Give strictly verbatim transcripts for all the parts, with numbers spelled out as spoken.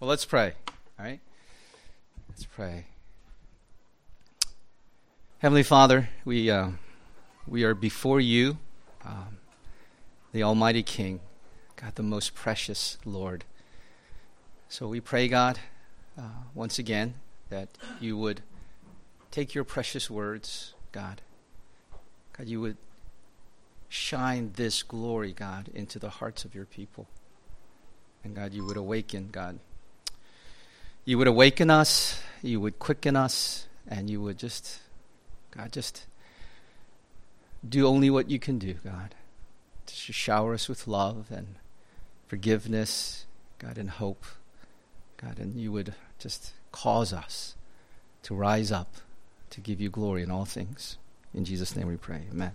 Well, let's pray, all right? Let's pray. Heavenly Father, we uh, we are before you, um, the Almighty King, God, the most precious Lord. So we pray, God, uh, once again, that you would take your precious words, God. God, you would shine this glory, God, into the hearts of your people. And God, you would awaken, God. You would awaken us, you would quicken us, and you would just, God, just do only what you can do, God. Just shower us with love and forgiveness, God, and hope, God, and you would just cause us to rise up to give you glory in all things. In Jesus' name we pray, amen.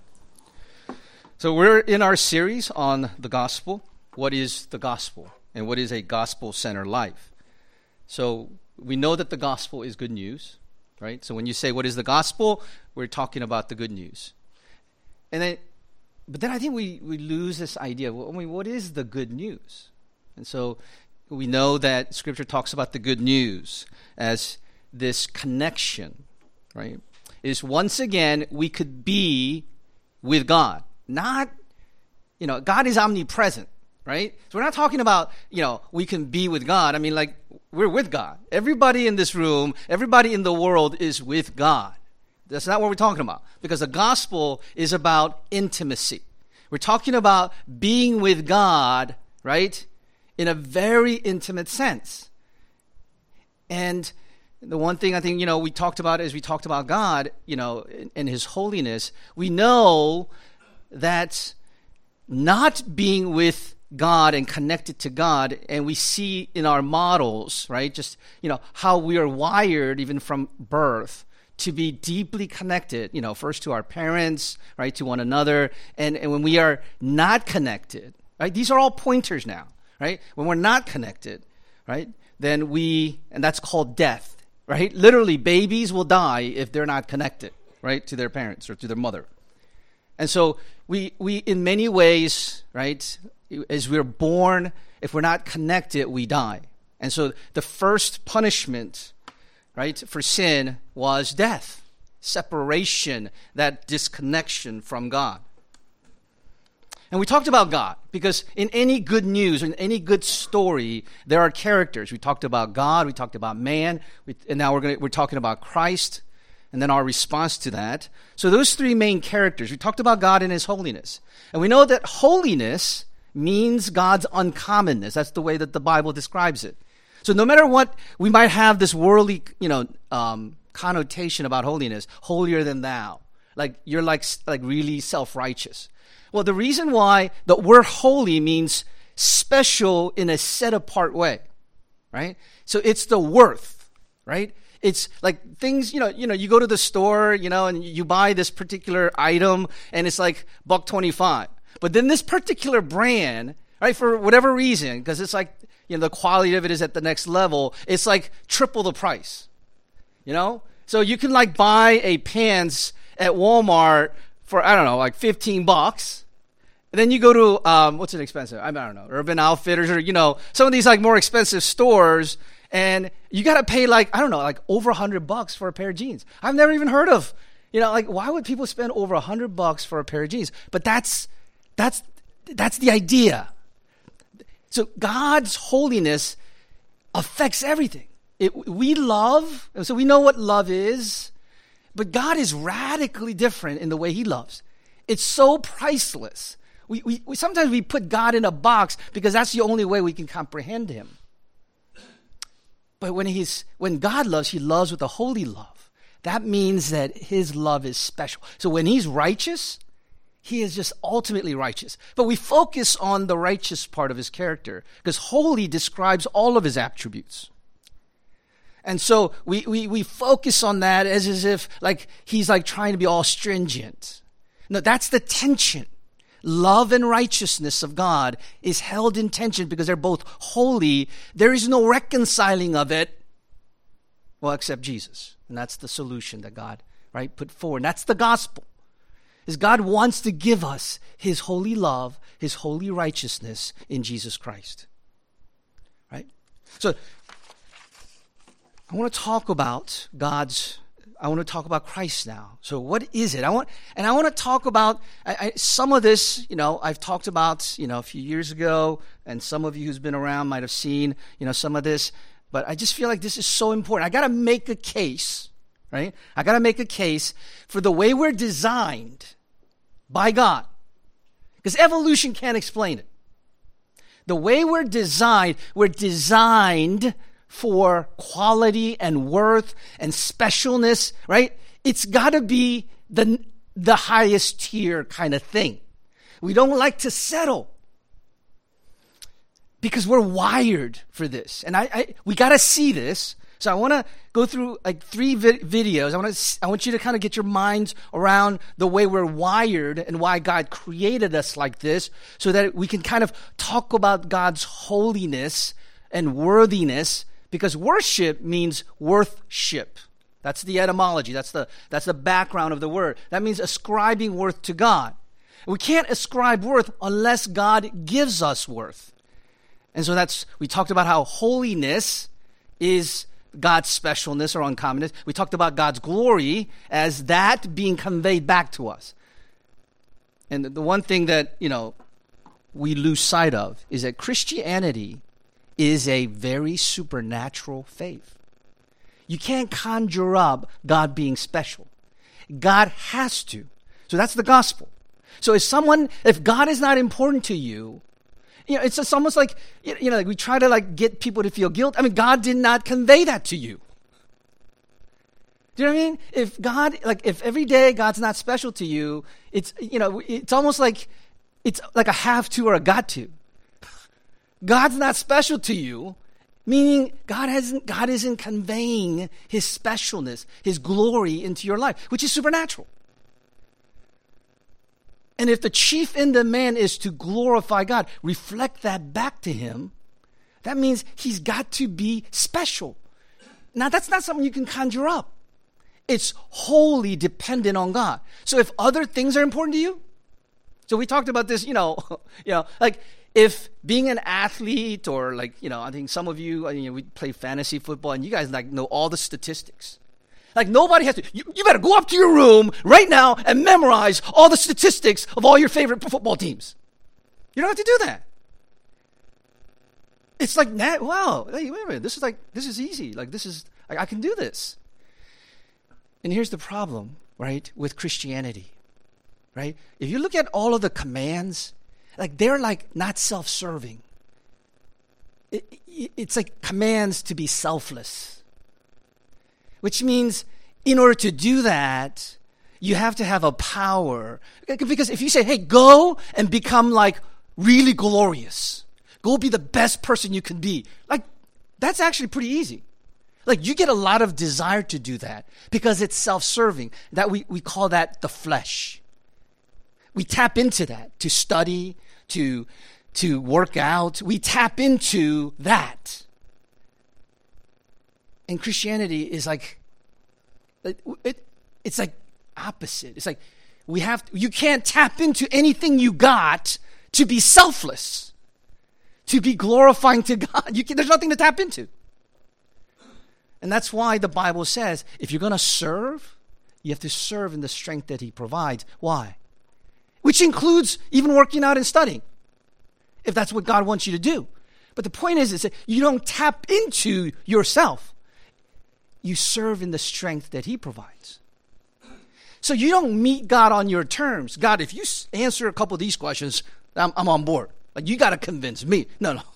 So we're in our series on the gospel. What is the gospel? And what is a gospel-centered life? So we know that the gospel is good news, right? So when you say, what is the gospel? We're talking about the good news. And then, but then I think we, we lose this idea. Well, I mean, what is the good news? And so we know that Scripture talks about the good news as this connection, right? Is once again, we could be with God. Not, you know, God is omnipresent, right? So we're not talking about, you know, we can be with God. I mean, like, we're with God. Everybody in this room, everybody in the world is with God. That's not what we're talking about. Because the gospel is about intimacy. We're talking about being with God, right, in a very intimate sense. And the one thing I think, you know, we talked about as we talked about God, you know, in, in his holiness, we know that not being with God and connected to God, and we see in our models, right, just, you know, how we are wired even from birth to be deeply connected, you know, first to our parents, right, to one another, and, and when we are not connected, right, these are all pointers now, right, when we're not connected, right, then we, and that's called death, right, literally babies will die if they're not connected, right, to their parents or to their mother. And so we, we in many ways, right, as we're born, if we're not connected, we die. And so the first punishment, right, for sin was death, separation, that disconnection from God. And we talked about God because in any good news, in any good story, there are characters. We talked about God, we talked about man, we, and now we're going we're talking about Christ, and then our response to that. So those three main characters, we talked about God and his holiness. And we know that holiness means God's uncommonness. That's the way that the Bible describes it. So no matter what, we might have this worldly, you know, um, connotation about holiness, holier than thou. Like you're like, like really self-righteous. Well, the reason why the word holy means special in a set-apart way, right? So it's the worth, right? It's like things, you know, you know, you go to the store, you know, and you buy this particular item, and it's like buck twenty-five. But then this particular brand, right, for whatever reason, because it's like, you know, the quality of it is at the next level, it's like triple the price, you know? So you can like buy a pants at Walmart for, I don't know, like fifteen bucks. And then you go to, um, what's an expensive? I don't know, Urban Outfitters or, you know, some of these like more expensive stores, and you got to pay like, I don't know, like over a hundred bucks for a pair of jeans. I've never even heard of, you know, like why would people spend over a hundred bucks for a pair of jeans? But that's, That's that's the idea. So God's holiness affects everything. It, we love, so we know what love is, but God is radically different in the way he loves. It's so priceless. We, we, we sometimes we put God in a box because that's the only way we can comprehend him. But when he's when God loves, he loves with a holy love. That means that his love is special. So when he's righteous, he is just ultimately righteous. But we focus on the righteous part of his character because holy describes all of his attributes. And so we, we, we focus on that as, as if like he's like trying to be all stringent. No, that's the tension. Love and righteousness of God is held in tension because they're both holy. There is no reconciling of it, well, except Jesus. And that's the solution that God, right, put forward. And that's the gospel. Is God wants to give us his holy love, his holy righteousness in Jesus Christ. Right? So I want to talk about God's, I want to talk about Christ now. So what is it? I want, and I want to talk about, I, I, some of this, you know, I've talked about, you know, a few years ago, and some of you who's been around might have seen, you know, some of this, but I just feel like this is so important. I got to make a case, right? I got to make a case for the way we're designed by God, because evolution can't explain it. The way we're designed, we're designed for quality and worth and specialness, right? It's got to be the, the highest tier kind of thing. We don't like to settle because we're wired for this. And I, I we got to see this. So I want to go through like three vi- videos. I want to I want you to kind of get your minds around the way we're wired and why God created us like this, so that we can kind of talk about God's holiness and worthiness. Because worship means worthship. That's the etymology. That's the that's the background of the word. That means ascribing worth to God. We can't ascribe worth unless God gives us worth. And so that's, we talked about how holiness is God's specialness or uncommonness. We talked about God's glory as that being conveyed back to us. And the one thing that, you know, we lose sight of is that Christianity is a very supernatural faith. You can't conjure up God being special. God has to. So that's the gospel. So if someone, if God is not important to you, you know, it's just almost like, you know, like we try to like get people to feel guilt. I mean, God did not convey that to you. Do you know what I mean? If God, like if every day God's not special to you, it's, you know, it's almost like, it's like a have to or a got to. God's not special to you, meaning God hasn't, God isn't conveying his specialness, his glory into your life, which is supernatural. And if the chief end of man is to glorify God, reflect that back to him, that means he's got to be special. Now, that's not something you can conjure up. It's wholly dependent on God. So if other things are important to you, so we talked about this, you know, you know, like if being an athlete or like, you know, I think some of you, you know, we play fantasy football and you guys like know all the statistics. Like nobody has to, you, you better go up to your room right now and memorize all the statistics of all your favorite football teams. You don't have to do that. It's like, wow, hey, wait a minute, this is like, this is easy. Like this is, I, I can do this. And here's the problem, right, with Christianity, right? If you look at all of the commands, like they're like not self-serving. It, it, it's like commands to be selfless. Which means in order to do that, you have to have a power. Because if you say, hey, go and become like really glorious. Go be the best person you can be. Like, that's actually pretty easy. Like, you get a lot of desire to do that because it's self-serving. That we, we call that the flesh. We tap into that to study, to, to work out. We tap into that. And Christianity is like, it, it, it's like opposite. It's like we have to, you can't tap into anything you got to be selfless, to be glorifying to God. You can, there's nothing to tap into. And that's why the Bible says if you're going to serve, you have to serve in the strength that he provides. Why? Which includes even working out and studying, if that's what God wants you to do. But the point is, is that you don't tap into yourself. You serve in the strength that he provides. So you don't meet God on your terms. God, if you answer a couple of these questions, I'm, I'm on board. Like, you got to convince me. No, no.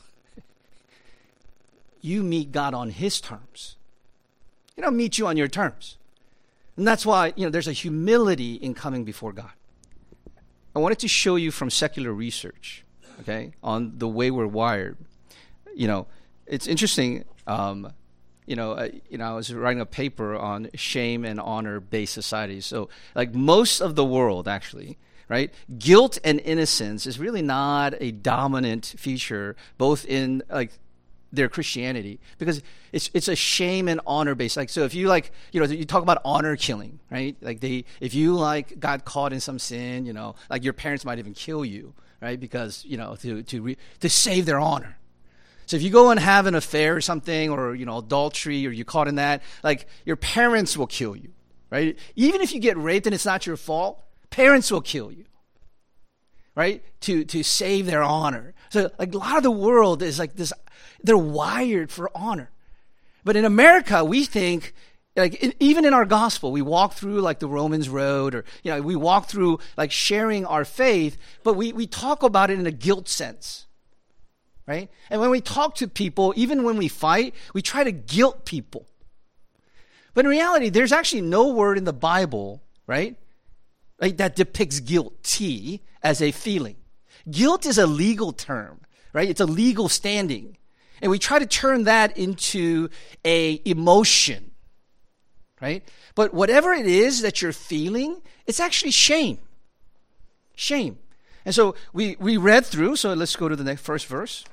You meet God on his terms. He don't meet you on your terms. And that's why, you know, there's a humility in coming before God. I wanted to show you from secular research, okay, on the way we're wired. You know, it's interesting. Um, You know, uh, you know, I was writing a paper on shame and honor-based societies. So, like most of the world, actually, right? Guilt and innocence is really not a dominant feature, both in like their Christianity, because it's it's a shame and honor-based. Like, so if you like, you know, you talk about honor killing, right? Like they, if you like got caught in some sin, you know, like your parents might even kill you, right? Because you know to to re, to save their honor. So if you go and have an affair or something, or, you know, adultery, or you're caught in that, like, your parents will kill you, right? Even if you get raped and it's not your fault, parents will kill you, right? To to save their honor. So, like, a lot of the world is like this, they're wired for honor. But in America, we think, like, in, even in our gospel, we walk through, like, the Romans road, or, you know, we walk through, like, sharing our faith, but we, we talk about it in a guilt sense. Right? And when we talk to people, even when we fight, we try to guilt people. But in reality, there's actually no word in the Bible, right, right, that depicts guilty as a feeling. Guilt is a legal term, right? It's a legal standing. And we try to turn that into a emotion, right? But whatever it is that you're feeling, it's actually shame. Shame. And so we, we read through, so let's go to the next first verse.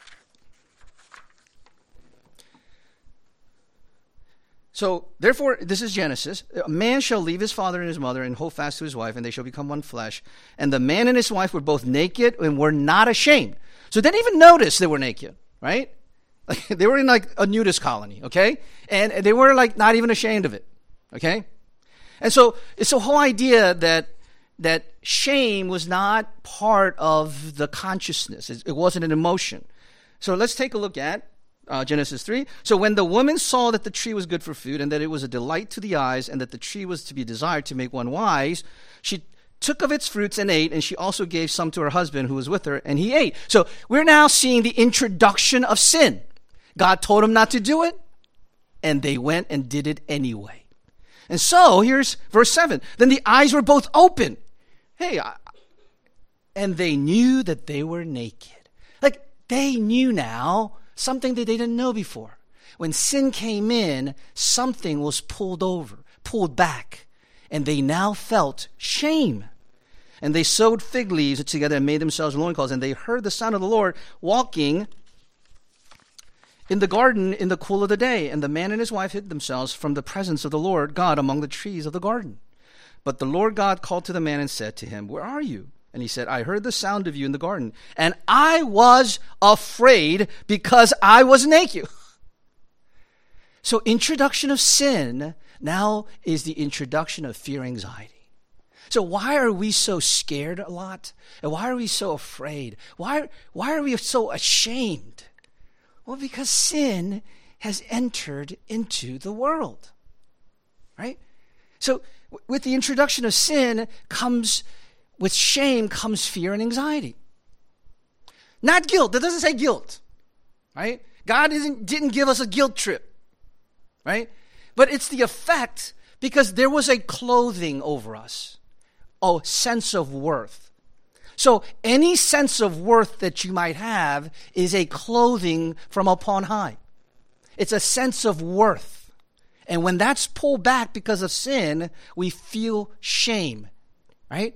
So, therefore, this is Genesis. A man shall leave his father and his mother and hold fast to his wife, and they shall become one flesh. And the man and his wife were both naked and were not ashamed. So they didn't even notice they were naked, right? Like, they were in, like, a nudist colony, okay? And they were, like, not even ashamed of it, okay? And so it's the whole idea that that shame was not part of the consciousness. It, it wasn't an emotion. So let's take a look at Uh, Genesis three. So when the woman saw that the tree was good for food, and that it was a delight to the eyes, and that the tree was to be desired to make one wise, she took of its fruits and ate, and she also gave some to her husband who was with her, and he ate. So we're now seeing the introduction of sin. God told them not to do it, and they went and did it anyway. And so here's verse seven. Then the eyes were both open. Hey, I, and they knew that they were naked. Like, they knew now something that they didn't know before. When sin came in, something was pulled over, pulled back, and they now felt shame. And they sewed fig leaves together and made themselves loincloths, and they heard the sound of the Lord walking in the garden in the cool of the day. And the man and his wife hid themselves from the presence of the Lord God among the trees of the garden. But the Lord God called to the man and said to him, "Where are you?" And he said, "I heard the sound of you in the garden, and I was afraid because I was naked." So introduction of sin now is the introduction of fear, anxiety. So why are we so scared a lot? And why are we so afraid? Why, why are we so ashamed? Well, because sin has entered into the world, right? So with the introduction of sin comes With shame comes fear and anxiety. Not guilt. That doesn't say guilt, right? God isn't, didn't give us a guilt trip, right? But it's the effect, because there was a clothing over us, a sense of worth. So any sense of worth that you might have is a clothing from upon high. It's a sense of worth. And when that's pulled back because of sin, we feel shame, right?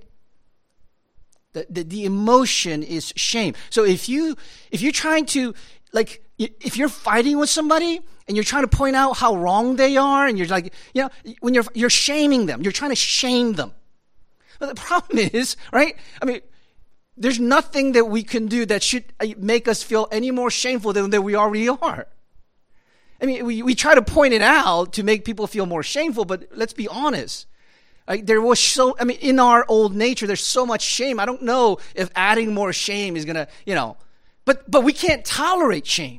The, the, the emotion is shame. So if you, if you're trying to, like, if you're fighting with somebody and you're trying to point out how wrong they are, and you're like, you know, when you're, you're shaming them, you're trying to shame them. But the problem is, right? I mean, there's nothing that we can do that should make us feel any more shameful than that we already are. I mean, we, we try to point it out to make people feel more shameful, but let's be honest. Like, there was so, I mean, in our old nature, there's so much shame. I don't know if adding more shame is going to, you know, but but we can't tolerate shame.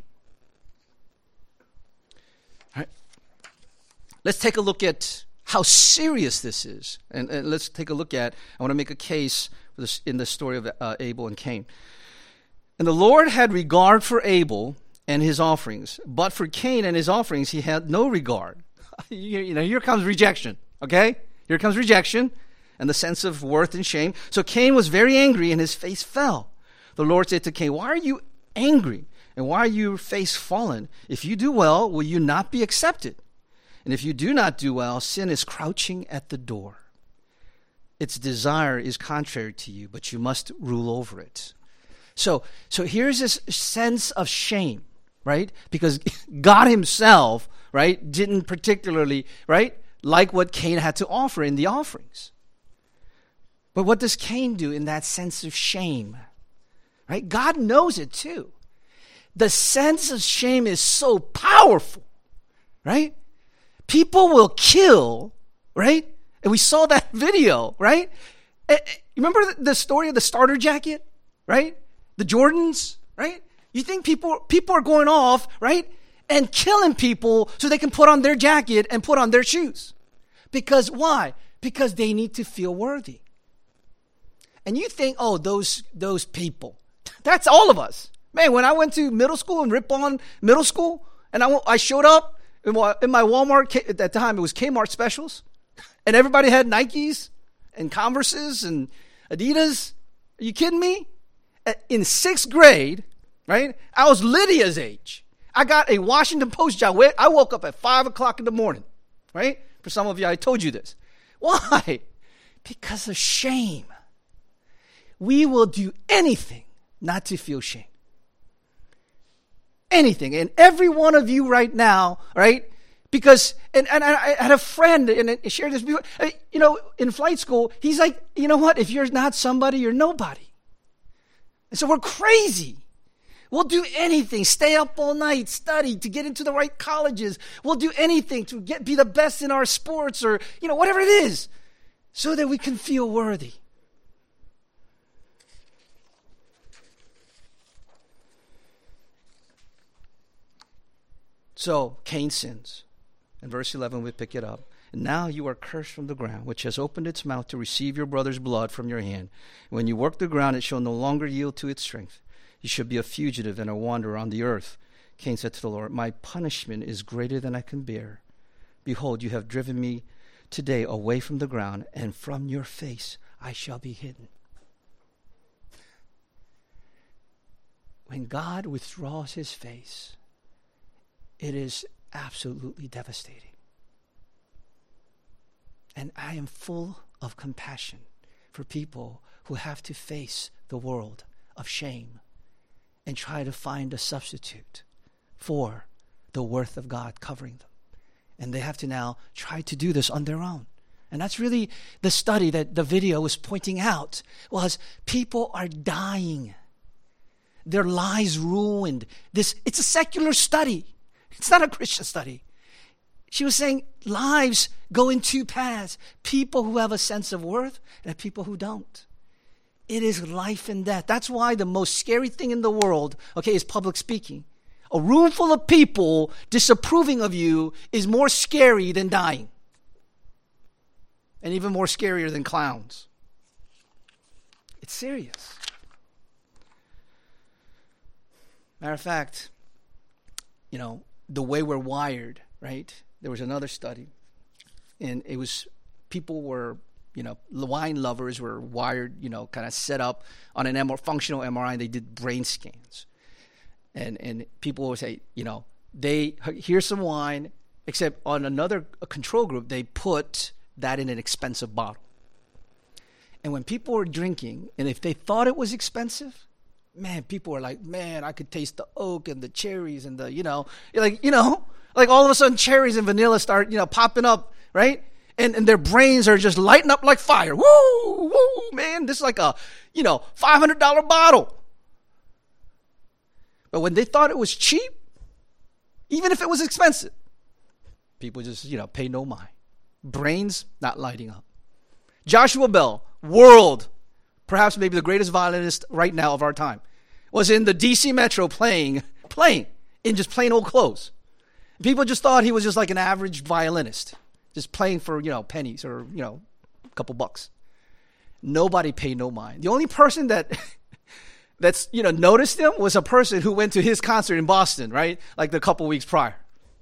All right. Let's take a look at how serious this is. And, and let's take a look at, I want to make a case for this, in the story of uh, Abel and Cain. And the Lord had regard for Abel and his offerings, but for Cain and his offerings, he had no regard. you, you know, here comes rejection, okay? Here comes rejection and the sense of worth and shame. So Cain was very angry and his face fell. The Lord said to Cain, "Why are you angry? And why are your face fallen? If you do well, will you not be accepted? And if you do not do well, sin is crouching at the door. Its desire is contrary to you, but you must rule over it." So, so here's this sense of shame, right? Because God himself, right, didn't particularly, right, like what Cain had to offer in the offerings. But what does Cain do in that sense of shame? Right? God knows it too. the sense of shame is so powerful, right? People will kill, right? And we saw that video, right? Remember the story of the starter jacket, right? The Jordans, right? You think people people are going off, right? And killing people so they can put on their jacket and put on their shoes. Because why? Because they need to feel worthy. And you think, oh, those those people. That's all of us. Man, when I went to middle school and Ripon Middle School, and I, I showed up in my, in my Walmart, at that time it was Kmart specials, and everybody had Nikes and Converses and Adidas. Are you kidding me? In sixth grade, right, I was Lydia's age. I got a Washington Post job. I woke up at five o'clock in the morning, right? For some of you, I told you this. Why? Because of shame. We will do anything not to feel shame. Anything. And every one of you right now, right? Because, and, and I had a friend, and I shared this before, you know, in flight school, he's like, you know what? If you're not somebody, you're nobody. And so we're crazy. We'll do anything, stay up all night, study to get into the right colleges. We'll do anything to get be the best in our sports or, you know, whatever it is, so that we can feel worthy. So Cain sins. In verse eleven, we pick it up. And now you are cursed from the ground, which has opened its mouth to receive your brother's blood from your hand. When you work the ground, it shall no longer yield to its strength. You should be a fugitive and a wanderer on the earth. Cain said to the Lord, my punishment is greater than I can bear. Behold, you have driven me today away from the ground, and from your face I shall be hidden. When God withdraws his face, it is absolutely devastating. And I am full of compassion for people who have to face the world of shame and try to find a substitute for the worth of God covering them. And they have to now try to do this on their own. And that's really the study that the video was pointing out, was people are dying. Their lives ruined. This, it's a secular study. It's not a Christian study. She was saying lives go in two paths. People who have a sense of worth and people who don't. It is life and death. That's why the most scary thing in the world, okay, is public speaking. A room full of people disapproving of you is more scary than dying. And even more scarier than clowns. It's serious. Matter of fact, you know, the way we're wired, right? There was another study, and it was people were, you know, wine lovers were wired, you know, kind of set up on an M R I, functional M R I, and they did brain scans. And and people would say, you know, they, here's some wine, except on another control group, they put that in an expensive bottle. And when people were drinking, and if they thought it was expensive, man, people were like, man, I could taste the oak and the cherries and the, you know, like, you know, like all of a sudden cherries and vanilla start, you know, popping up, right? And and their brains are just lighting up like fire. Woo, woo, man, this is like a, you know, five hundred dollars bottle. But when they thought it was cheap, even if it was expensive, people just, you know, pay no mind. Brains not lighting up. Joshua Bell, world, perhaps maybe the greatest violinist right now of our time, was in the D C Metro playing, playing in just plain old clothes. People just thought he was just like an average violinist, just playing for, you know, pennies or, you know, a couple bucks. Nobody paid no mind. The only person that that's, you know, noticed him was a person who went to his concert in Boston, right? Like the couple weeks prior.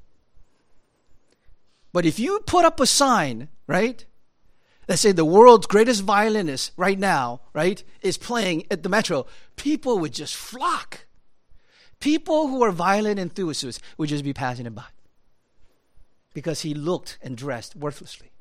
But if you put up a sign, right, that say the world's greatest violinist right now, right, is playing at the Metro, people would just flock. People who are violin enthusiasts would just be passing him by because he looked and dressed worthlessly.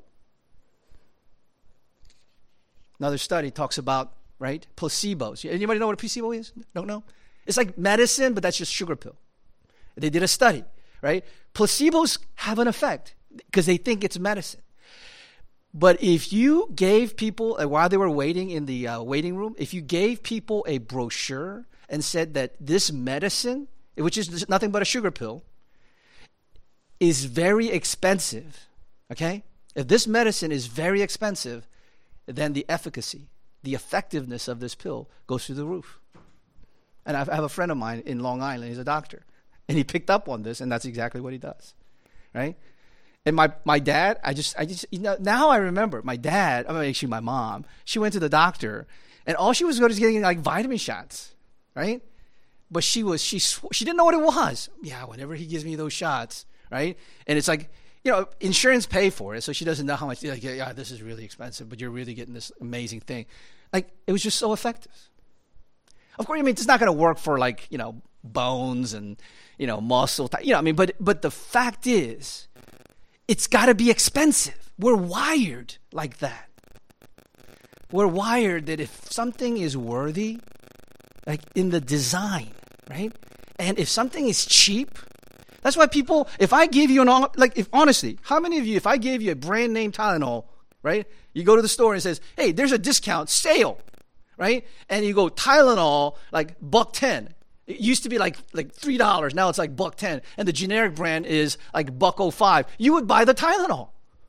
Another study talks about, right, placebos. Anybody know what a placebo is? Don't know? It's like medicine, but that's just sugar pill. They did a study, right? Placebos have an effect because they think it's medicine. But if you gave people, uh, while they were waiting in the uh, waiting room, if you gave people a brochure and said that this medicine which is nothing but a sugar pill, is very expensive, okay? If this medicine is very expensive, then the efficacy, the effectiveness of this pill goes through the roof. And I have a friend of mine in Long Island, he's a doctor, and he picked up on this, and that's exactly what he does, right? And my, my dad, I just, I just, you know, now I remember, my dad, I mean, actually my mom, she went to the doctor, and all she was going to getting like vitamin shots, right? But she was, she, she didn't know what it was. Yeah, whenever he gives me those shots, right? And it's like, you know, insurance pay for it, so she doesn't know how much, like, yeah, this is really expensive, but you're really getting this amazing thing. Like, it was just so effective. Of course, I mean, it's not going to work for, like, you know, bones and, you know, muscle, you know, I mean, but but the fact is, it's got to be expensive. We're wired like that. We're wired that if something is worthy, like in the design, right? And if something is cheap, that's why people, if I give you an, like, if honestly, how many of you, if I gave you a brand name Tylenol, right? You go to the store and it says, hey, there's a discount sale, right? And you go Tylenol, like buck ten. It used to be like like three dollars. Now it's like buck ten. And the generic brand is like buck oh five. You would buy the Tylenol.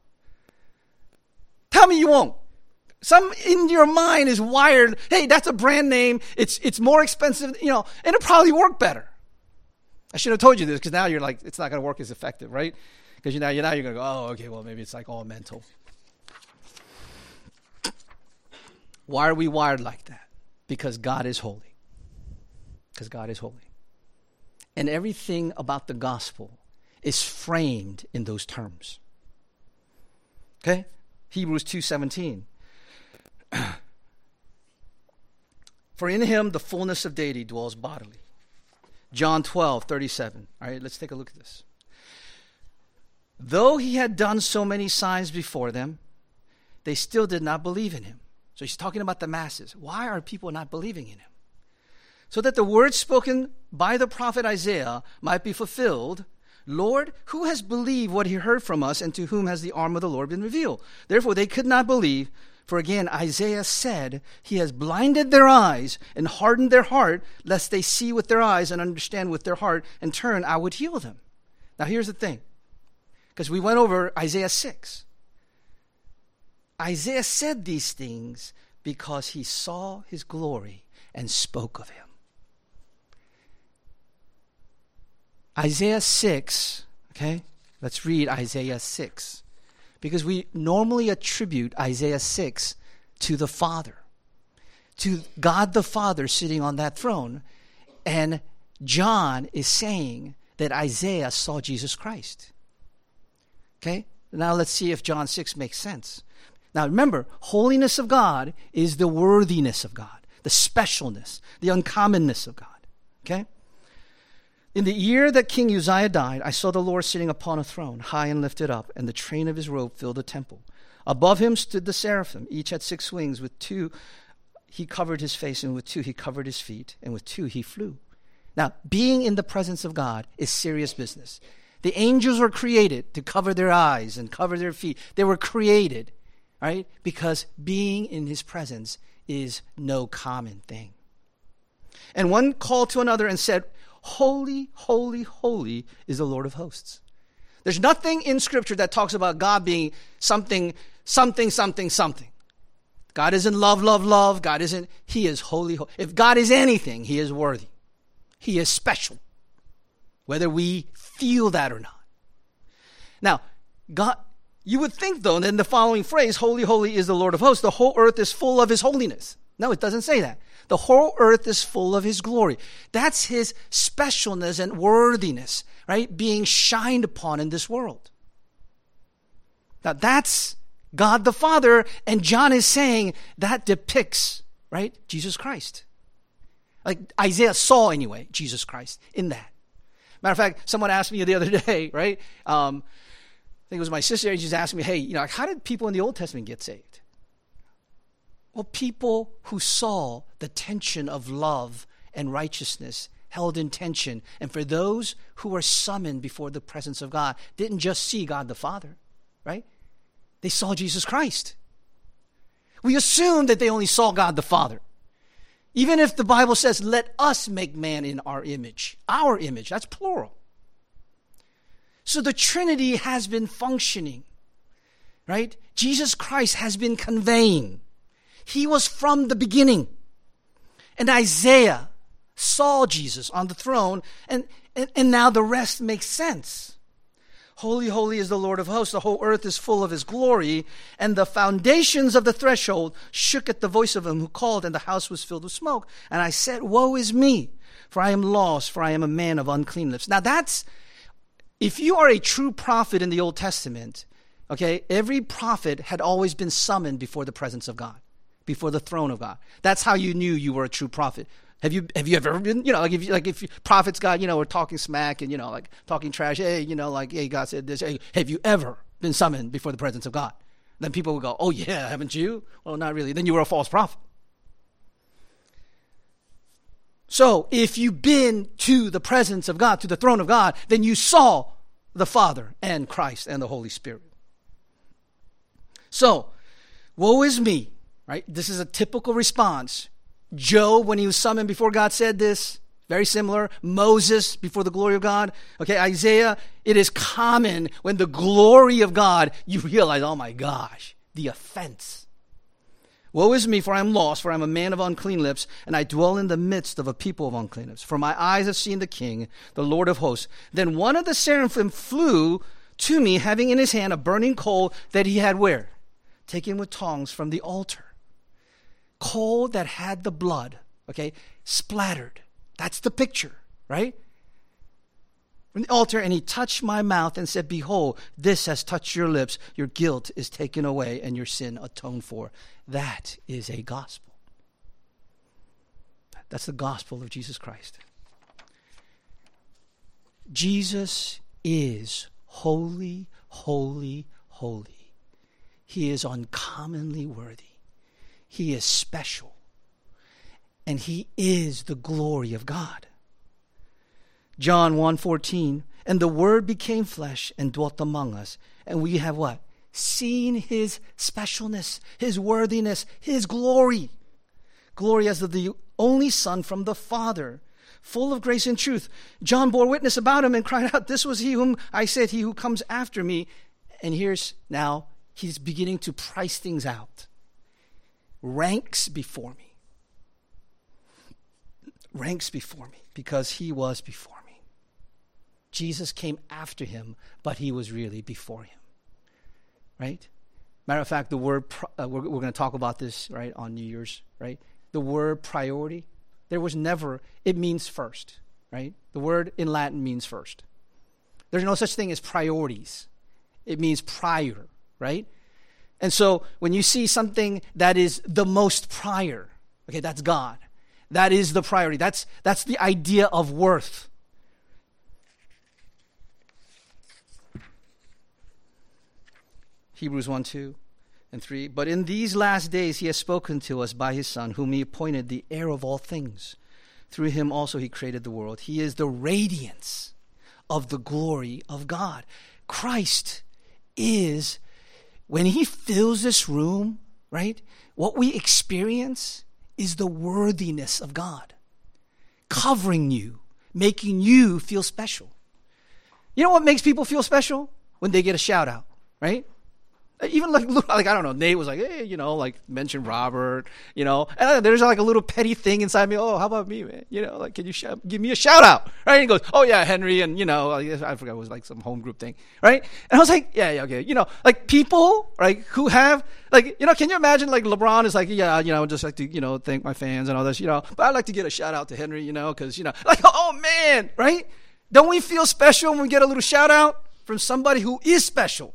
Tell me you won't. Some in your mind is wired, hey, that's a brand name. It's it's more expensive, you know, and it'll probably work better. I should have told you this because now you're like, it's not going to work as effective, right? Because you now you're now you're going to go, oh, okay, well, maybe it's like all mental. Why are we wired like that? Because God is holy. Because God is holy. And everything about the gospel is framed in those terms. Okay? Hebrews two seventeen. For in him the fullness of deity dwells bodily. John twelve thirty-seven. All right, let's take a look at this. Though he had done so many signs before them, they still did not believe in him. So he's talking about the masses. Why are people not believing in him? So that the words spoken by the prophet Isaiah might be fulfilled. Lord, who has believed what he heard from us, and to whom has the arm of the Lord been revealed? Therefore they could not believe. For again, Isaiah said, he has blinded their eyes and hardened their heart, lest they see with their eyes and understand with their heart, and turn, I would heal them. Now here's the thing, because we went over Isaiah six. Isaiah said these things because he saw his glory and spoke of him. Isaiah six, okay? Let's read Isaiah six. Because we normally attribute Isaiah six to the Father, to God the Father sitting on that throne. And John is saying that Isaiah saw Jesus Christ. Okay? Now let's see if John six makes sense. Now remember, holiness of God is the worthiness of God, the specialness, the uncommonness of God. Okay? In the year that King Uzziah died, I saw the Lord sitting upon a throne, high and lifted up, and the train of his robe filled the temple. Above him stood the seraphim. Each had six wings. With two he covered his face, and with two he covered his feet, and with two he flew. Now, being in the presence of God is serious business. The angels were created to cover their eyes and cover their feet. They were created, right? Because being in his presence is no common thing. And one called to another and said, holy, holy, holy is the Lord of hosts. There's nothing in Scripture that talks about God being something, something, something, something. God isn't love, love, love. God isn't, he is holy, holy. If God is anything, he is worthy. He is special, whether we feel that or not. Now, God, you would think, though, in the following phrase, holy, holy is the Lord of hosts, the whole earth is full of his holiness. No, it doesn't say that. The whole earth is full of his glory. That's his specialness and worthiness, right? Being shined upon in this world. Now that's God the Father, and John is saying that depicts, right, Jesus Christ. Like Isaiah saw anyway, Jesus Christ in that. Matter of fact, someone asked me the other day, right? Um, I think it was my sister, and she's asking me, hey, you know, how did people in the Old Testament get saved? Well, people who saw the tension of love and righteousness held in tension. And for those who were summoned before the presence of God, didn't just see God the Father, right? They saw Jesus Christ. We assume that they only saw God the Father. Even if the Bible says, let us make man in our image. Our image, that's plural. So the Trinity has been functioning, right? Jesus Christ has been conveying. He was from the beginning. And Isaiah saw Jesus on the throne, and, and, and now the rest makes sense. Holy, holy is the Lord of hosts. The whole earth is full of his glory. And the foundations of the threshold shook at the voice of him who called, and the house was filled with smoke. And I said, woe is me, for I am lost, for I am a man of unclean lips. Now that's, if you are a true prophet in the Old Testament, okay, every prophet had always been summoned before the presence of God, before the throne of God. That's how you knew you were a true prophet. Have you have you ever been, you know, like if you, like if you, prophets got, you know, were talking smack and, you know, like talking trash, hey, you know, like, hey, God said this, hey, have you ever been summoned before the presence of God? Then people would go, oh yeah, haven't you? Well, not really. Then you were a false prophet. So if you've been to the presence of God, to the throne of God, then you saw the Father and Christ and the Holy Spirit. So, woe is me, right? This is a typical response. Job, when he was summoned before God, said this. Very similar. Moses, before the glory of God. Okay, Isaiah, it is common when the glory of God, you realize, oh my gosh, the offense. Woe is me, for I am lost, for I am a man of unclean lips, and I dwell in the midst of a people of unclean lips. For my eyes have seen the King, the Lord of hosts. Then one of the seraphim flew to me, having in his hand a burning coal that he had where? Taken with tongs from the altar. Coal that had the blood, okay, splattered. That's the picture, right? From the altar, and he touched my mouth and said, behold, this has touched your lips. Your guilt is taken away and your sin atoned for. That is a gospel. That's the gospel of Jesus Christ. Jesus is holy, holy, holy. He is uncommonly worthy. He is special. And he is the glory of God. John one fourteen, and the Word became flesh and dwelt among us. And we have what? Seen his specialness, his worthiness, his glory. Glory as of the only Son from the Father, full of grace and truth. John bore witness about him and cried out, this was he whom I said, he who comes after me. And here's now, he's beginning to price things out. Ranks before me. Ranks before me because he was before me. Jesus came after him, but he was really before him. Right? Matter of fact, the word, uh, we're, we're going to talk about this, right, on New Year's, right? The word priority, there was never, it means first, right? The word in Latin means first. There's no such thing as priorities. It means prior, right? And so when you see something that is the most prior, okay, that's God. That is the priority. That's, that's the idea of worth. Hebrews one, two, and three. But in these last days he has spoken to us by his Son, whom he appointed the heir of all things. Through him also he created the world. He is the radiance of the glory of God. Christ is, when he fills this room, right, what we experience is the worthiness of God covering you, making you feel special. You know what makes people feel special? When they get a shout out, right? Even like, like I don't know, Nate was like, hey, you know, like mention Robert, you know, and there's like a little petty thing inside me. Oh, how about me, man? You know, like, can you sh- give me a shout out, right? And he goes, oh yeah, Henry, and you know, I forgot, it was like some home group thing, right? And I was like, yeah, yeah, okay, you know, like people, right, who have, like, you know, can you imagine like LeBron is like, yeah, you know, just like to, you know, thank my fans and all this, you know, but I'd like to get a shout out to Henry, you know, because, you know, like, oh man, right? Don't we feel special when we get a little shout out from somebody who is special?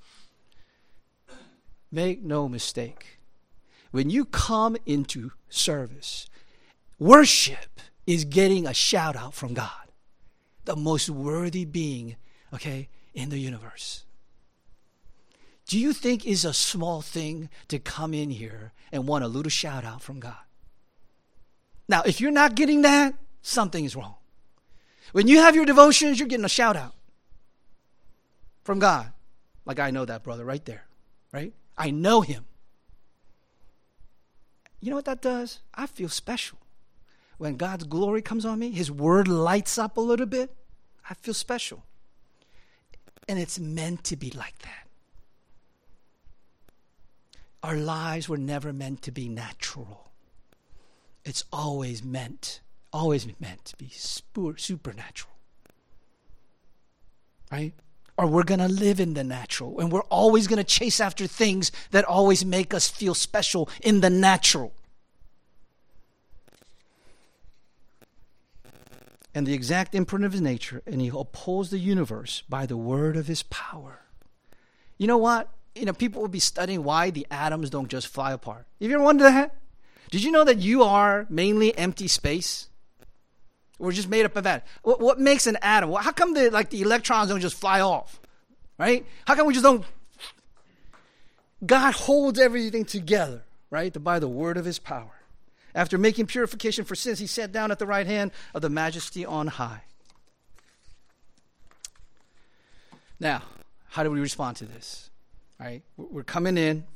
Make no mistake. When you come into service, worship is getting a shout out from God, the most worthy being, okay, in the universe. Do you think it's a small thing to come in here and want a little shout out from God? Now, if you're not getting that, something is wrong. When you have your devotions, you're getting a shout out from God. Like, I know that brother right there, right? I know him. You know what that does? I feel special. when God's glory comes on me, his word lights up a little bit, I feel special. And it's meant to be like that. Our lives were never meant to be natural. It's always meant, always meant to be supernatural. Right? Or we're going to live in the natural, and we're always going to chase after things that always make us feel special in the natural. And the exact imprint of his nature, and he upholds the universe by the word of his power. You know what? You know, people will be studying why the atoms don't just fly apart. Have you ever wondered that? Did you know that you are mainly empty space? We're just made up of that. What, what makes an atom? Well, how come the like the electrons don't just fly off? Right? How come we just don't? God holds everything together, right? By the word of his power. After making purification for sins, he sat down at the right hand of the majesty on high. Now, how do we respond to this? All right? We're coming in.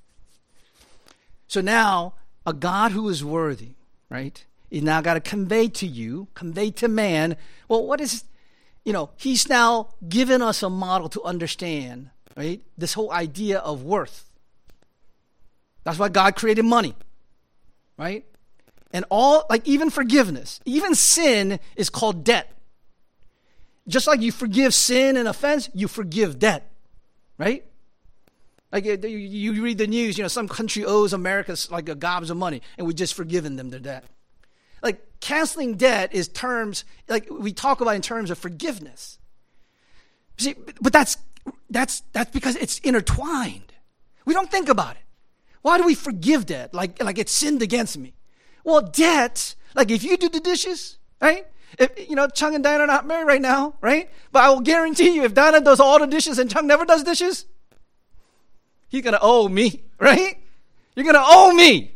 So now, a God who is worthy, right? He's now got to convey to you, convey to man. Well, what is, you know, he's now given us a model to understand, right? This whole idea of worth. That's why God created money, right? And all, like even forgiveness, even sin is called debt. Just like you forgive sin and offense, you forgive debt, right? Like you read the news, you know, some country owes America like a gobs of money, and we've just forgiven them their debt. Like canceling debt is terms, like we talk about in terms of forgiveness. See, but that's that's that's because it's intertwined. We don't think about it. Why do we forgive debt? Like like it's sinned against me. Well, debt, like if you do the dishes, right? If, you know, Chung and Diana are not married right now, right? But I will guarantee you, if Diana does all the dishes and Chung never does dishes, he's gonna owe me, right? You're gonna owe me.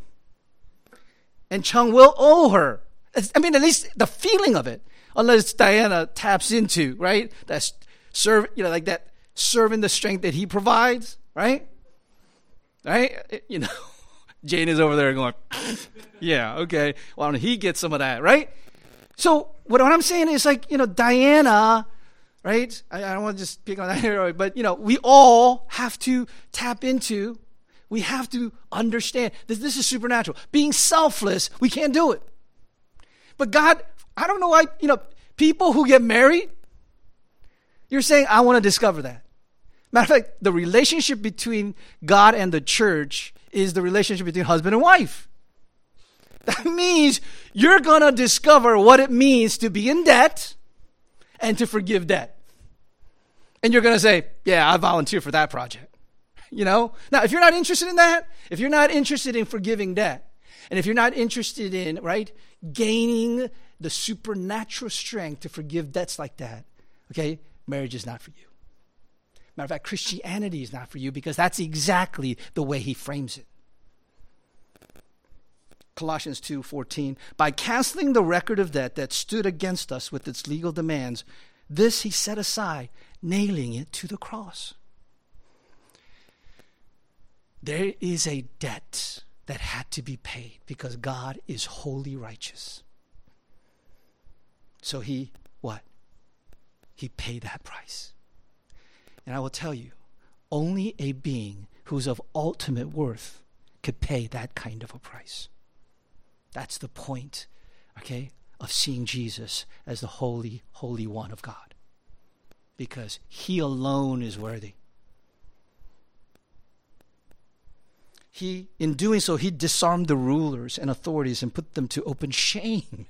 And Chung will owe her. I mean, at least the feeling of it, unless Diana taps into, right? That serve, you know, like that serving the strength that he provides, right? Right? You know, Jane is over there going, yeah, okay. Why don't he get some of that, right? So what, what I'm saying is like, you know, Diana, right? I, I don't want to just pick on that here, but, you know, we all have to tap into. We have to understand that this is supernatural. Being selfless, we can't do it. But God, I don't know why, you know, people who get married, you're saying, I want to discover that. Matter of fact, the relationship between God and the church is the relationship between husband and wife. That means you're going to discover what it means to be in debt and to forgive debt. And you're going to say, yeah, I volunteer for that project. You know? Now, if you're not interested in that, if you're not interested in forgiving debt, and if you're not interested in, right, gaining the supernatural strength to forgive debts like that, okay, marriage is not for you. Matter of fact, Christianity is not for you because that's exactly the way he frames it. Colossians two fourteen, by canceling the record of debt that stood against us with its legal demands, this he set aside, nailing it to the cross. There is a debt that had to be paid because God is wholly righteous. So he, what? He paid that price. And I will tell you, only a being who's of ultimate worth could pay that kind of a price. That's the point, okay, of seeing Jesus as the holy, holy one of God. Because he alone is worthy. He, in doing so, he disarmed the rulers and authorities and put them to open shame.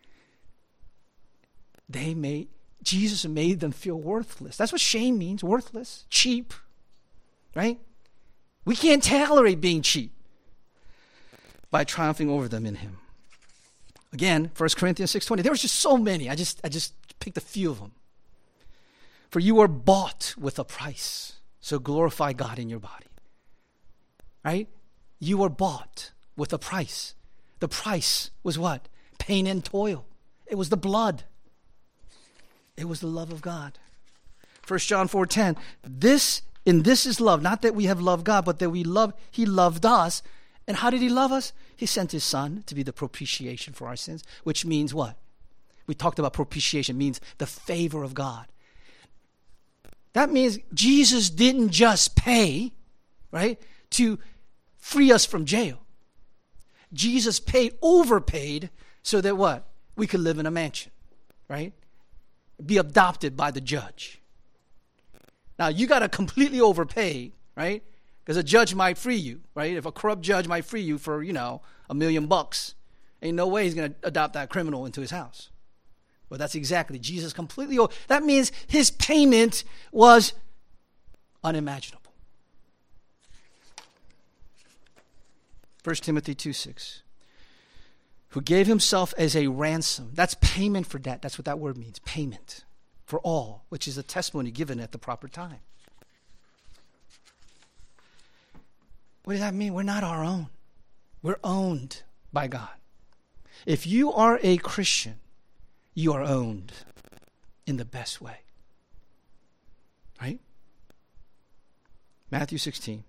They made, Jesus made them feel worthless. That's what shame means, worthless, cheap, right? We can't tolerate being cheap by triumphing over them in him. Again, First Corinthians six twenty. There was just so many. I just, I just picked a few of them. For you were bought with a price, so glorify God in your body. Right? You were bought with a price. The price was what? Pain and toil. It was the blood. It was the love of God. First John four ten. This, in this is love, not that we have loved God, but that we love, he loved us And how did he love us? He sent his son to be the propitiation for our sins, which means what? We talked about propitiation, means the favor of God. That means Jesus didn't just pay, right, to free us from jail. Jesus paid, overpaid, so that what? We could live in a mansion, right? Be adopted by the judge. Now, you got to completely overpay, right? Because a judge might free you, right? If a corrupt judge might free you for, you know, a million bucks, ain't no way he's going to adopt that criminal into his house. But that's exactly, Jesus completely, that means his payment was unimaginable. First Timothy two six. Who gave himself as a ransom. That's payment for debt. That's what that word means, payment for all, which is a testimony given at the proper time. What does that mean? We're not our own. We're owned by God. If you are a Christian, you are owned in the best way. Right? Matthew sixteen.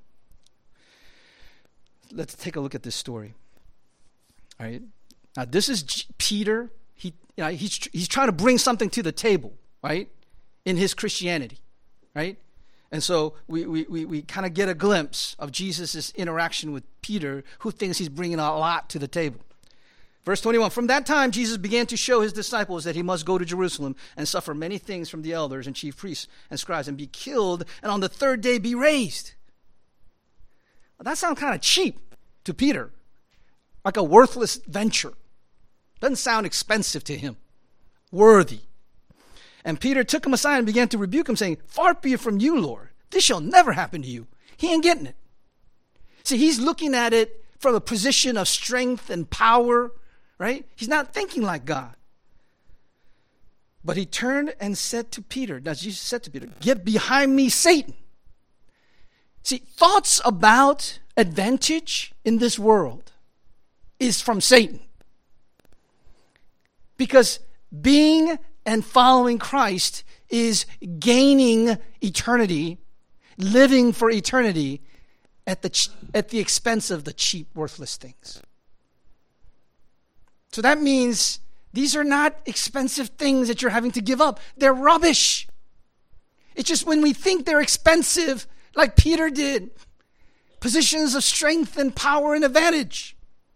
Let's take a look at this story. All right? Now, this is G- Peter. He, you know, he's he's trying to bring something to the table, right? In his Christianity, right? And so we we we, we kind of get a glimpse of Jesus' interaction with Peter, who thinks he's bringing a lot to the table. Verse twenty-one, from that time, Jesus began to show his disciples that he must go to Jerusalem and suffer many things from the elders and chief priests and scribes and be killed and on the third day be raised. Well, that sounds kind of cheap to Peter, like a worthless venture. Doesn't sound expensive to him. Worthy. And Peter took him aside and began to rebuke him, saying, far be it from you, Lord. This shall never happen to you. He ain't getting it. See, he's looking at it from a position of strength and power, right? He's not thinking like God. But he turned and said to Peter, now Jesus said to Peter, get behind me, Satan. See, thoughts about advantage in this world is from Satan. Because being and following Christ is gaining eternity, living for eternity at the ch- at the expense of the cheap, worthless things. So that means these are not expensive things that you're having to give up. They're rubbish. It's just when we think they're expensive, like Peter did, positions of strength and power and advantage.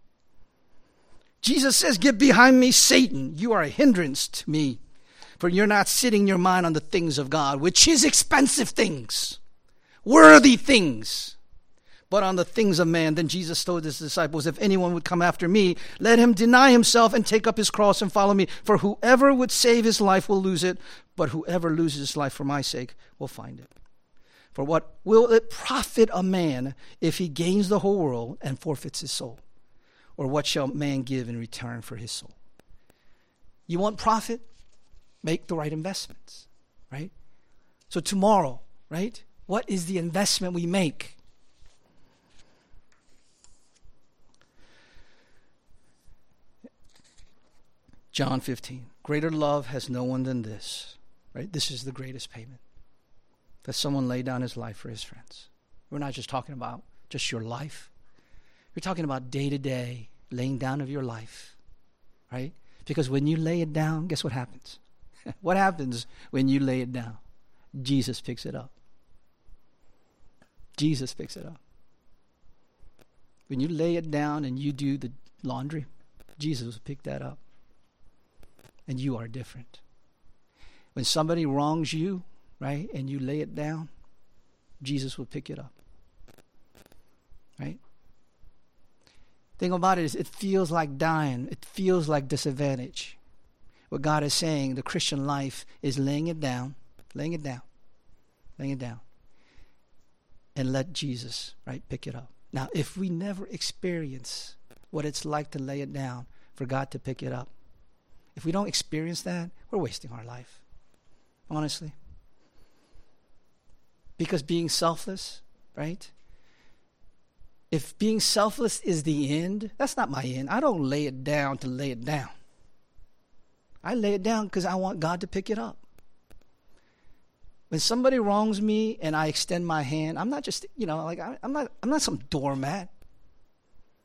Jesus says, get behind me, Satan. You are a hindrance to me. For you're not setting your mind on the things of God, which is expensive things, worthy things, but on the things of man. Then Jesus told his disciples, if anyone would come after me, let him deny himself and take up his cross and follow me. For whoever would save his life will lose it, but whoever loses his life for my sake will find it. For what will it profit a man if he gains the whole world and forfeits his soul? Or what shall man give in return for his soul? You want profit? Make the right investments, right? So tomorrow, right? What is the investment we make? John fifteen. Greater love has no one than this, right? This is the greatest payment. That someone lay down his life for his friends. We're not just talking about just your life. We're talking about day-to-day laying down of your life, right? Because when you lay it down, guess what happens? What happens when you lay it down? Jesus picks it up. Jesus picks it up. When you lay it down and you do the laundry, Jesus will pick that up. And you are different. When somebody wrongs you, right, and you lay it down, Jesus will pick it up. Right? Thing about it is it feels like dying. It feels like disadvantage. What God is saying, the Christian life is laying it down, laying it down, laying it down, and let Jesus, right, pick it up. Now, if we never experience what it's like to lay it down for God to pick it up, if we don't experience that, we're wasting our life, honestly. Because being selfless, right? If being selfless is the end, that's not my end. I don't lay it down to lay it down. I lay it down because I want God to pick it up. When somebody wrongs me and I extend my hand, I'm not just, you know, like I, I'm not I'm not some doormat.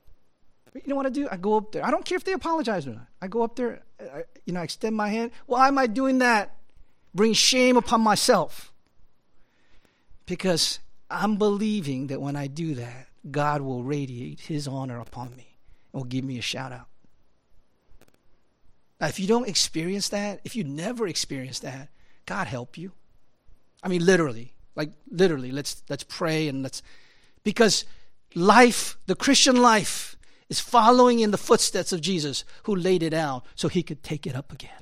You know what I do? I go up there. I don't care if they apologize or not. I go up there, I, you know, I extend my hand. Why am I doing that? Bring shame upon myself. Because I'm believing that when I do that, God will radiate his honor upon me and will give me a shout out. Now, if you don't experience that, if you never experience that, God help you. I mean, literally, like literally, let's let's pray and let's, because life, the Christian life, is following in the footsteps of Jesus, who laid it down so he could take it up again.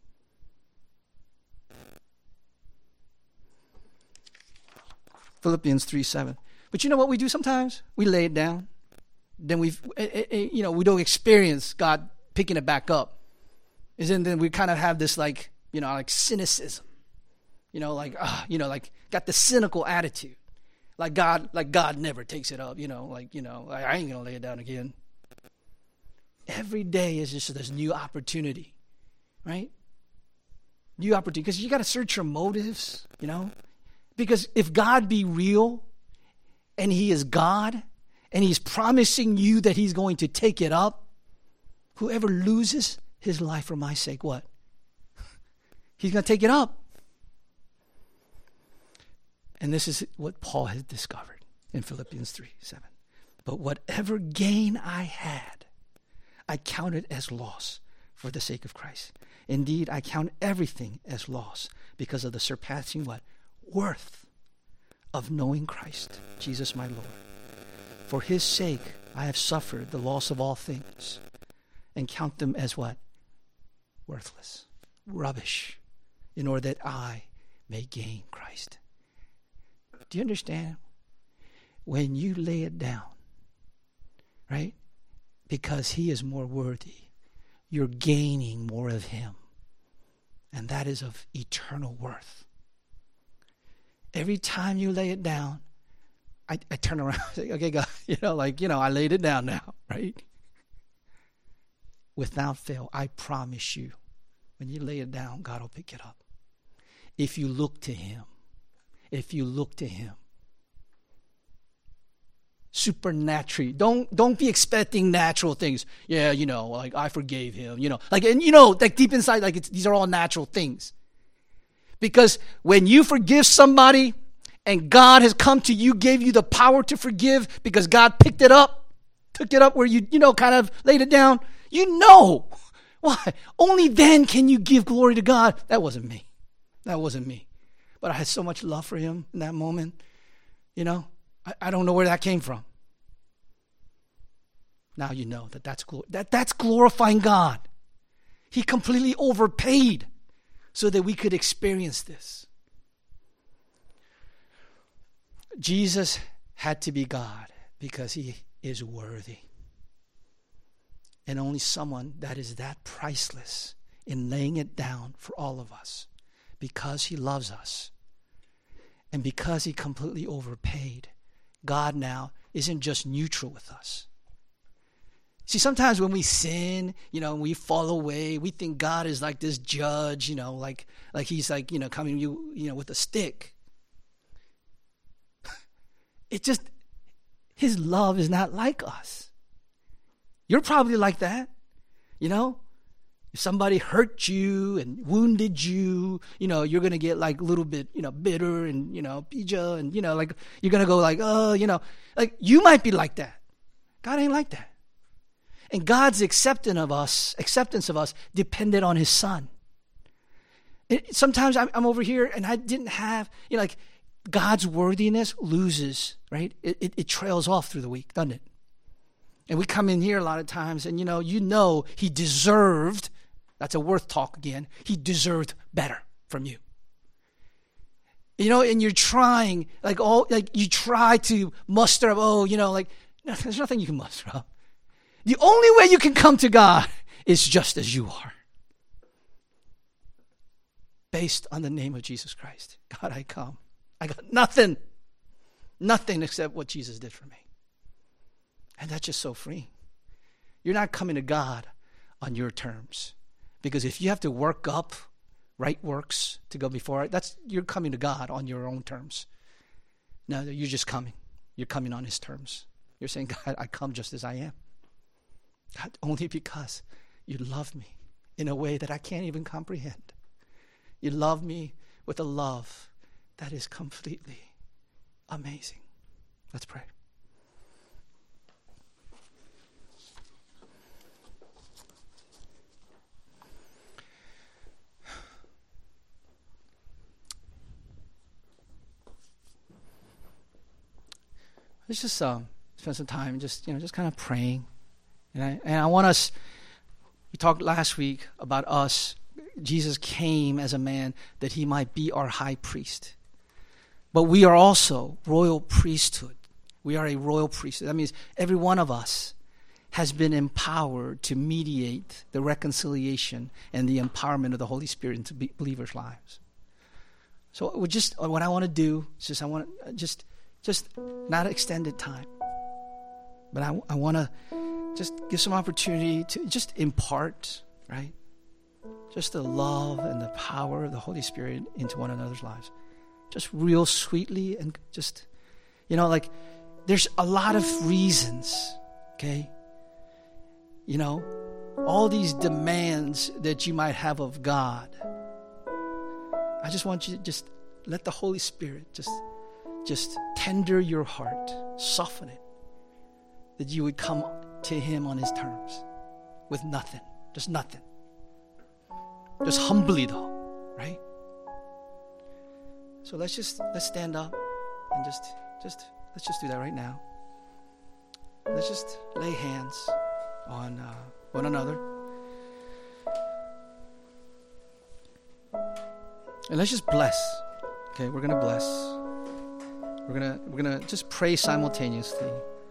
Philippians three seven. But you know what we do sometimes? We lay it down. Then we, you know, we don't experience God picking it back up. And then we kind of have this like, you know, like cynicism. You know, like, uh, you know, like got the cynical attitude. Like God, like God never takes it up. You know, like, you know, I ain't going to lay it down again. Every day is just this new opportunity, right? New opportunity. Because you got to search your motives, you know. Because if God be real and he is God and he's promising you that he's going to take it up, whoever loses his life for my sake, what? He's going to take it up. And this is what Paul has discovered in Philippians three seven. But whatever gain I had, I counted as loss for the sake of Christ. Indeed, I count everything as loss because of the surpassing what? Worth of knowing Christ, Jesus my Lord. For his sake, I have suffered the loss of all things and count them as what? Worthless, rubbish, in order that I may gain Christ. Do you understand? When you lay it down, right? Because he is more worthy, you're gaining more of him. And that is of eternal worth. Every time you lay it down, I, I turn around and say, okay, God, you know, like, you know, I laid it down now, right? Without fail, I promise you, when you lay it down, God will pick it up. If you look to him, if you look to him. Supernaturally. Don't don't be expecting natural things. Yeah, you know, like I forgave him, you know. Like, and you know, like deep inside, like it's, these are all natural things. Because when you forgive somebody and God has come to you, gave you the power to forgive because God picked it up, took it up where you, you know, kind of laid it down, you know. Why? Only then can you give glory to God. That wasn't me. That wasn't me. But I had so much love for him in that moment. You know, I, I don't know where that came from. Now you know that that's, that that's glorifying God. He completely overpaid so that we could experience this. Jesus had to be God because he is worthy. And only someone that is that priceless in laying it down for all of us, because he loves us and because he completely overpaid, God now isn't just neutral with us. See, sometimes when we sin, you know, we fall away, we think God is like this judge, you know, like like he's like, you know, coming you, you know, with a stick. It just, his love is not like us. You're probably like that, you know. If somebody hurt you and wounded you, you know, you're going to get like a little bit, you know, bitter and, you know, pija and, you know, like you're going to go like, oh, you know, like you might be like that. God ain't like that. And God's acceptance of us, acceptance of us depended on his son. It, sometimes I'm, I'm over here and I didn't have, you know, like God's worthiness loses, right? It, it, it trails off through the week, doesn't it? And we come in here a lot of times and, you know, you know he deserved, that's a worth talk again, he deserved better from you. You know, and you're trying, like all, like you try to muster up, oh, you know, like, no, there's nothing you can muster up. The only way you can come to God is just as you are. Based on the name of Jesus Christ. God, I come. I got nothing. Nothing except what Jesus did for me. And that's just so free. You're not coming to God on your terms. Because if you have to work up right works to go before it, that's you're coming to God on your own terms. No, you're just coming. You're coming on his terms. You're saying, God, I come just as I am. God, only because you love me in a way that I can't even comprehend. You love me with a love that is completely amazing. Let's pray. Let's just um, spend some time just, you know, just kind of praying. And I, and I want us, we talked last week about us. Jesus came as a man that he might be our high priest. But we are also royal priesthood. We are a royal priesthood. That means every one of us has been empowered to mediate the reconciliation and the empowerment of the Holy Spirit into believers' lives. So we just, what I want to do is just, I want to just, just not extended time, but I, I want to just give some opportunity to just impart, right? Just the love and the power of the Holy Spirit into one another's lives. Just real sweetly and just, you know, like there's a lot of reasons, okay? You know, all these demands that you might have of God. I just want you to just let the Holy Spirit just Just tender your heart, soften it, that you would come to him on his terms with nothing, just nothing. Just humbly though, right? So let's just, let's stand up and just, just, let's just do that right now. Let's just lay hands on uh, one another. And let's just bless. Okay, we're going to bless. We're gonna we're gonna just pray simultaneously.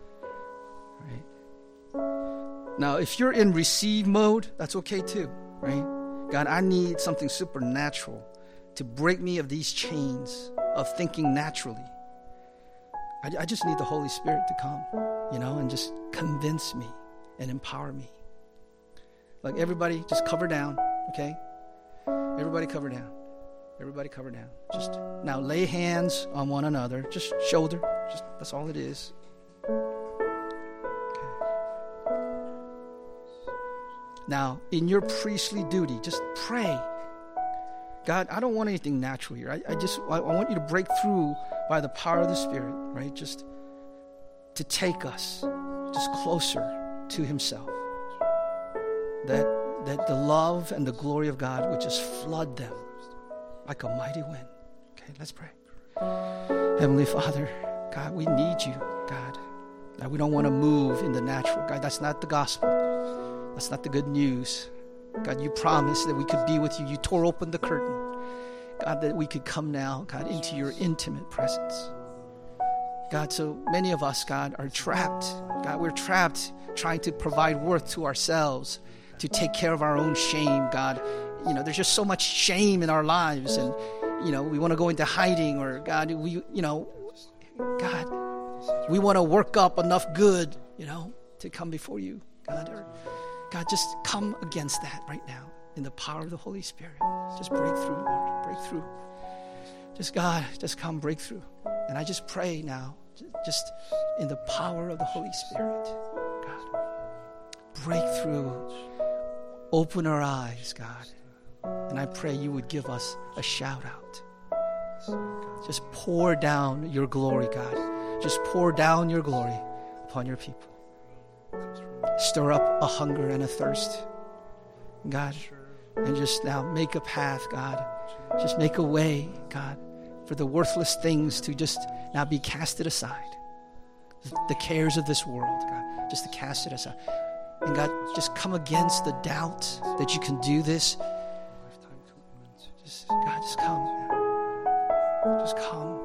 Right? Now, if you're in receive mode, that's okay too, right? God, I need something supernatural to break me of these chains of thinking naturally. I, I just need the Holy Spirit to come, you know, and just convince me and empower me. Like everybody, just cover down, okay? Everybody cover down. Everybody cover down. Just now lay hands on one another. Just shoulder. Just that's all it is. Okay. Now, in your priestly duty, just pray. God, I don't want anything natural here. I, I just I, I want you to break through by the power of the Spirit, right? Just to take us just closer to himself. That that the love and the glory of God would just flood them like a mighty wind. Okay, let's pray. Heavenly Father, God, we need you, God. God, we don't want to move in the natural. God, that's not the gospel. That's not the good news. God, you promised that we could be with you. You tore open the curtain. God, that we could come now, God, into your intimate presence. God, so many of us, God, are trapped. God, we're trapped trying to provide worth to ourselves, to take care of our own shame, God. You know, there's just so much shame in our lives, and, you know, we want to go into hiding, or, God, we, you know, God, we want to work up enough good, you know, to come before you, God. Or, God, just come against that right now in the power of the Holy Spirit. Just break through, Lord, break through. Just, God, just come break through. And I just pray now, just in the power of the Holy Spirit, God, break through, open our eyes, God. And I pray you would give us a shout out. Just pour down your glory, God. Just pour down your glory upon your people. Stir up a hunger and a thirst, God. And just now make a path, God. Just make a way, God, for the worthless things to just now be casted aside. The cares of this world, God, just to cast it aside. And God, just come against the doubt that you can do this. Just, God, just come. Just come.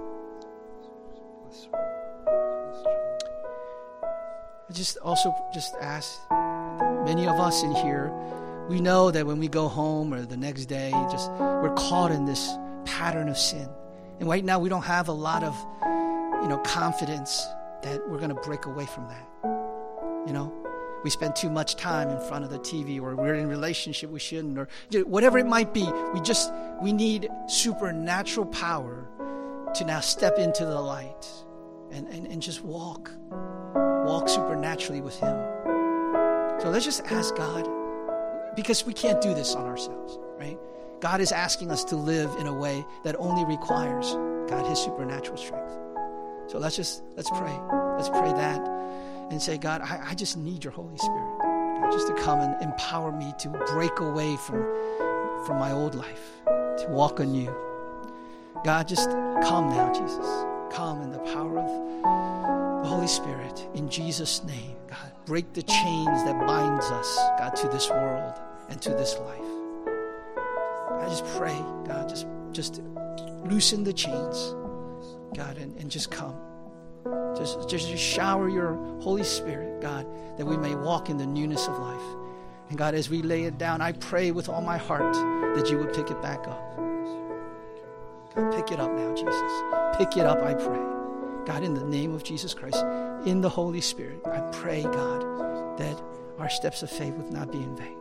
I just also just ask, many of us in here, we know that when we go home or the next day, just we're caught in this pattern of sin. And right now we don't have a lot of, you know, confidence that we're going to break away from that. You know, we spend too much time in front of the T V, or we're in a relationship we shouldn't, or whatever it might be. We just, we need supernatural power to now step into the light and, and, and just walk, walk supernaturally with him. So let's just ask God, because we can't do this on ourselves, right? God is asking us to live in a way that only requires, God, his supernatural strength. So let's just, let's pray. Let's pray that and say, God, I, I just need your Holy Spirit, God, just to come and empower me to break away from, from my old life, to walk anew. God, just come now, Jesus. Come in the power of the Holy Spirit. In Jesus' name, God, break the chains that binds us, God, to this world and to this life. I just pray, God, just, just loosen the chains, God, and, and just come. Just, just shower your Holy Spirit, God, that we may walk in the newness of life. And God, as we lay it down, I pray with all my heart that you would pick it back up. God, pick it up now, Jesus. Pick it up, I pray. God, in the name of Jesus Christ, in the Holy Spirit, I pray, God, that our steps of faith would not be in vain.